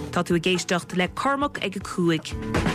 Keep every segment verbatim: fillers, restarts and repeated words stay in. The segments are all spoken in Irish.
Tá tú a géisteacht le Cormac ag a cúig.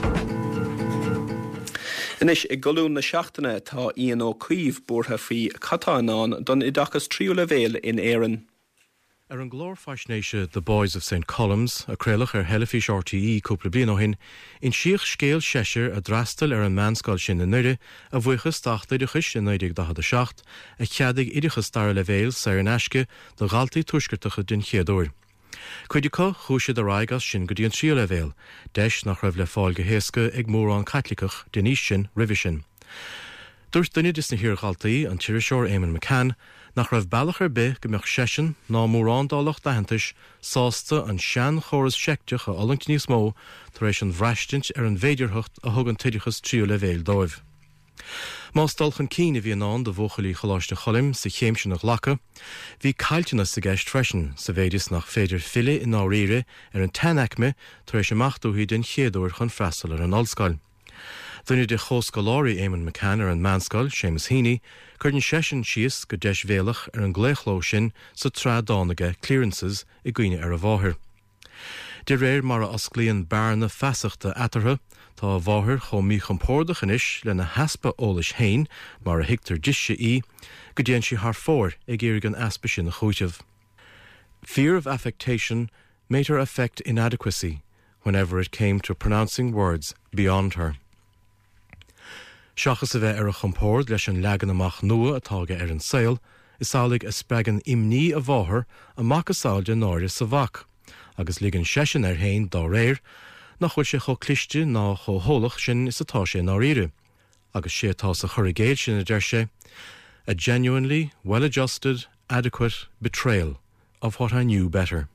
Inis I golún na seachtaine tá Ian Ó Cuíomh bortha faoi Catáinán don idachas tríú le bhéal in Éireann. Ar an glór faisnéise The Boys of Saint Columns, a crealach ar Hellafís R T E cúpla bliain ó hin, in siach scéal seisir a drastal ar an manscoil sin na nuire a bhuichas táchtaideachis in nineteen seventy-eight, a cheadig idiachas dar le bhéal sair an eisce do galtaí tuisgirtacha den chéadúir. Cuidica chúise de raigas sin go dtíon tríú le bhéal, deis nach raibh le fáil go héasca ag mórán caitlicach den níos sin ribhi sin. Dúirt duine is na hir galtaí an tíiri seoir Éamonn McCann, nach raibh bailach ar bith go meach sesin ná mórán dálach dahantais sásta an sean choras seicteach a olangt níos mó tar éis an bhreistint ar an bhéidirthacht a thug an tiideachas tríú le bhéal dóibh. Más dulchan cíine bhí anán do bhuachalí choláiste cholim sa chéimse nach lacha, bhí cailteanna sa gceist freisin sa bhéidir nach féidir fille in áíre ar an teanachme tar éis amachtóí den chéadúir chun freistal ar an ollscoil. Dúine de chóscoláirí Éamonn McCann ar an manscoil, Seamus Heaney, chuirn sesin síos go deis bhéalach ar an gléichló sin sa trádánaige clearances I gcuine ar a bháthir. De réir mar a osclaíonn bearna feasachta atartha, tá a bháthir chomh mí chompórdach inis le na haspa ólais hain mar a hiictar disise í, go déan si thar fór ag éirigh an aspa sin na chúitimh. Fear of affectation made her affect inadequacy whenever it came to pronouncing words beyond her. Seachas a bheith ar a chompórd leis an legan amach nua atága ar an saoil, is sálaigh a spregan imní a bháthir amach a sáilde náire sa bhac, agus ligan sesin ar hain dá réir, nach chuil sé cho cliste ná cho hólach sin is atá sé náíre, agus sé atá sa churigéid sin a deir sé, a genuinely well-adjusted, adequate betrayal of what I knew better.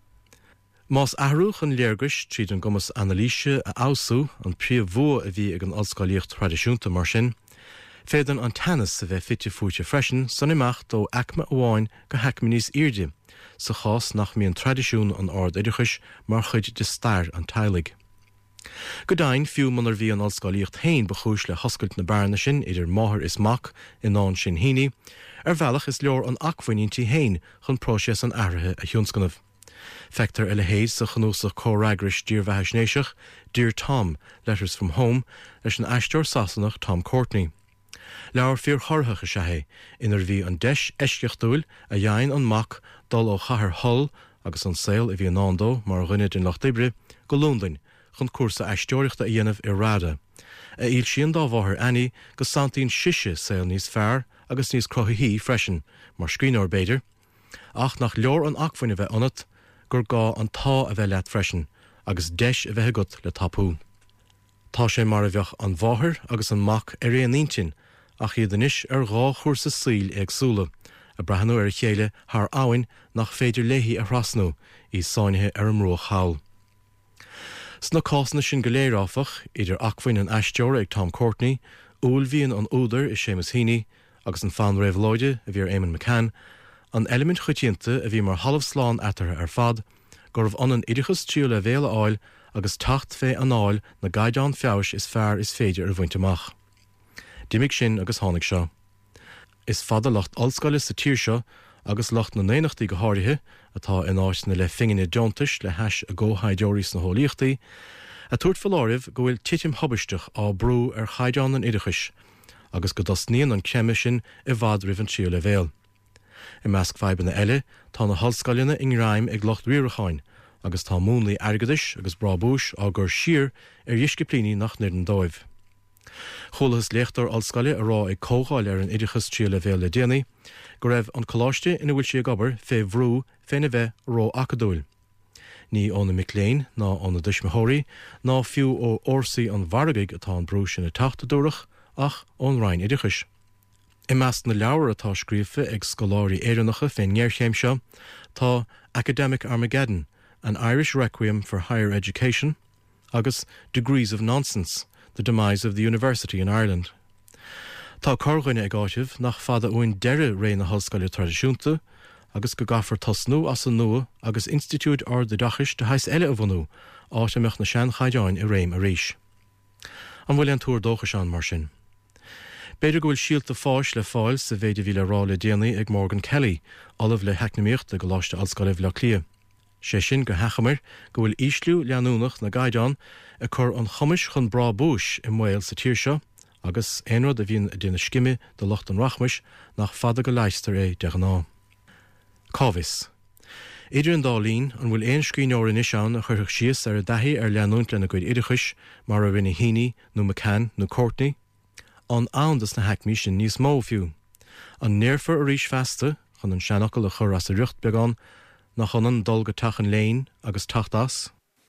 Más ahrúch an léargus tríd an gomas analíse a ausú an príomh bhua a bhí ag an ollscoilíocht tradiisiúnta mar sin, féidan an tanas sa bheith fitte fúte freisin san imach dó acma amháin go heicme níos irde, sa chás nach míon tradiisiún an ard idirchis mar chuid de stair an tailig. Go dain fiú manar bhí an ollscoilíocht hain bechúis le hoscailt na bearna sin idir máthir is mac in ná sin Heaney, ar bhealach is leor an achmhainítí hain chun próises an airithe a thionscanmh. Fectar eile héad sa chanúsach córagris dír bheithsnéiseach, Dear Tom, Letters from Home, leis an aisteoir sasanach Tom Courtney. Leabhar fíor chorthacha sé hé, inar bhí an deis eisceachtúil a dhéann an mac dul ó chathair Hull agus an saoil a bhí an ándó mar rinne in Loch Dibre go Lúndain chun cuasa aisteoireachta a dhéanamh i Rada. A íl sin dá bháthir Annie go santaíonn siise saoil níos fearr agus níos crothaí freisin, mar scríneoir beidir, ach nach leor an achmhainn a bheith anat, gur gá an tá a bheith leat freisin, agus deis a bheith agat le tapú. Tá sé mar a bheoch an bháthir agus an mac ar réon intin, ach iad inis ar gá chuirsa síl agsúla, a breathnú ar a chéile thar áhainn nach féidir léithí a thrasnú í sáinithe ar an mró chaall. Sna cásna sin go léiráfach, idir achmhainn an aisteoir ag Tom Courtney, úl bhíonn an údar is Seamus Heaney, agus an fan raibh Lloide a bhí ar Éamonn McCann, an element chuitianta a bhí mar halamh sláán atartha ar fad, go raibh anan idiachas tríú le bhéal áil agus tacht fé an áil na gaideán feabhas is fearr is féidir ar bhainteach. Dimig sin agus tháinig seo. Is fada locht ollscoile sa tír seo agus locht na néanachtaí go háirithe atá in áit na le finginine deontais le heis a ggóthaideoirí na hólíochtaí, a tuairt foláiribh go bhfuil titim hobaisteach á brú ar chaideán an idiachais, agus go dosníonn an ceime sin i bhfad roimh an tríú le bhéal. I measc feibanna eile tá na hallscoileanna in Ráim ag Locht Riaracháin, agus tá múnlaí airgadis agus brabúis á gur siar ar dhiisce plíní nach nuir an dóibh. Cholathas léachtar ollscoile a rá ag cógáil ar an idiachas tríú le bhéal le déanaí, go raibh an choláiste ina bhfuil si gobar fé bhrú féna bheith rá acadúil. Ní óna Micléin ná óna Dismathirí ná fiú ó orsaí an bharagaigh atá an brú sin na tachtadúrach ach ón Ráin idiachais. I measc na leabhar atá scríofa ag scoláirí éireannacha féin ngearchéim seo, tá Academic Armageddon, an Irish Requiem for Higher Education, agus Degrees of Nonsense, the Demise of the University in Ireland. Tá corghaine ag áitimh nach fada uainn deire ré na hallscoile tradiisiúnta, agus go gafar tasnú as an nua agus Institute or the Dachis de heis eile a bhunú, áiteamach na sean chaideáin i réim a ríis. An bhfuil an túr dócha seán mar sin. Beidir go bhfuil síolta fáis le fáil sa bhéidir bhí le rá le déanaí ag Morgan Kelly, olamh le heicnamíocht a go láiste allscoilibh le clia. sé sin go hachamir go bhfuil ísliú leanúnach na gaiideán a chur an chumis chun bra búis i mhail sa tír seo, agus éonrad a bhíon duna sciime do locht an rachmis nach fada go leister é de ná. Cávis. Idir an dálín an bhfuil éon scríneoir in isán a chuirch síos ar a dathí ar leanúnt lena goid idirchis mar a rinne híní nó McCann nó Courtney, an andas na haicmí sin níos mó fiú. An nearfar a ríis festa chun an seanachil a chur as a rucht beagán nach chun an dul go tachan léin agus tacht as,